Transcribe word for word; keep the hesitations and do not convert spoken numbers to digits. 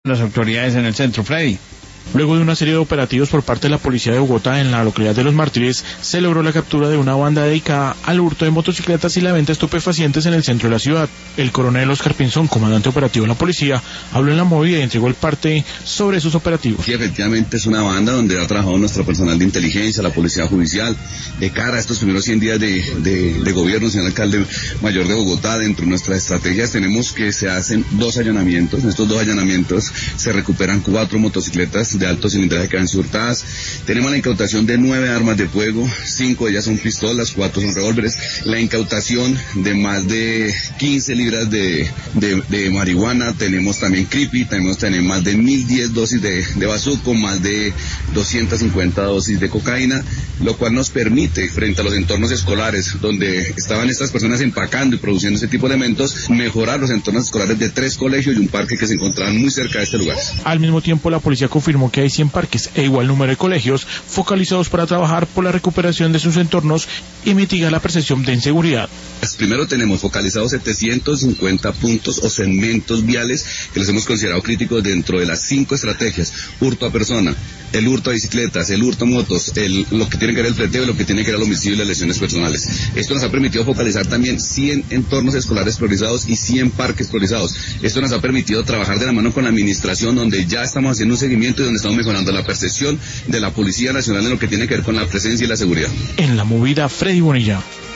Las autoridades en el centro, Freddy. Luego de una serie de operativos por parte de la policía de Bogotá en la localidad de Los Mártires, se logró la captura de una banda dedicada al hurto de motocicletas y la venta de estupefacientes en el centro de la ciudad. El coronel Oscar Pinzón, comandante operativo de la policía, habló en la movida y entregó el parte sobre esos operativos. Sí, efectivamente es una banda donde ha trabajado nuestro personal de inteligencia, la policía judicial, de cara a estos primeros cien días de, de, de gobierno, señor alcalde mayor de Bogotá. Dentro de nuestras estrategias tenemos que se hacen dos allanamientos. En estos dos allanamientos se recuperan cuatro motocicletas de alto cilindraje que han sido hurtadas. Tenemos la incautación de nueve armas de fuego, cinco de ellas son pistolas, cuatro son revólveres, la incautación de más de quince libras de, de, de marihuana, tenemos también creepy, tenemos también más de mil diez dosis de, de bazuco, más de doscientas cincuenta dosis de cocaína, lo cual nos permite, frente a los entornos escolares donde estaban estas personas empacando y produciendo este tipo de elementos, mejorar los entornos escolares de tres colegios y un parque que se encontraban muy cerca de este lugar. Al mismo tiempo, la policía confirmó que hay cien parques e igual número de colegios focalizados para trabajar por la recuperación de sus entornos y mitigar la percepción de inseguridad. Primero tenemos focalizados setecientos cincuenta puntos o segmentos viales que los hemos considerado críticos dentro de las cinco estrategias: hurto a persona, el hurto a bicicletas, el hurto a motos, el, lo que tiene que ver el fleteo y lo que tiene que ver el homicidio y las lesiones personales. Esto nos ha permitido focalizar también cien entornos escolares priorizados y cien parques priorizados. Esto nos ha permitido trabajar de la mano con la administración, donde ya estamos haciendo un seguimiento y donde estamos mejorando la percepción de la Policía Nacional en lo que tiene que ver con la presencia y la seguridad. En la movida, Freddy Bonilla.